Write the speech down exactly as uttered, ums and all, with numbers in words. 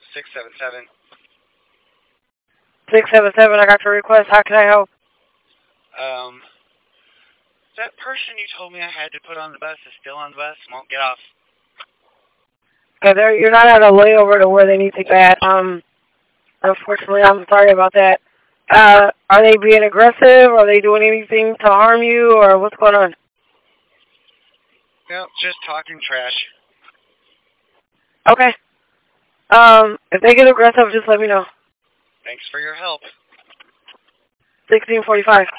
six seven seven. six seven seven, I got your request. How can I help? Um, that person you told me I had to put on the bus is still on the bus and won't get off. Okay, you're not at a layover to where they need to get. Um, unfortunately, I'm sorry about that. Uh, are they being aggressive? Are they doing anything to harm you, or what's going on? No, just talking trash. Okay. Um, if they get aggressive, just let me know. Thanks for your help. sixteen forty-five.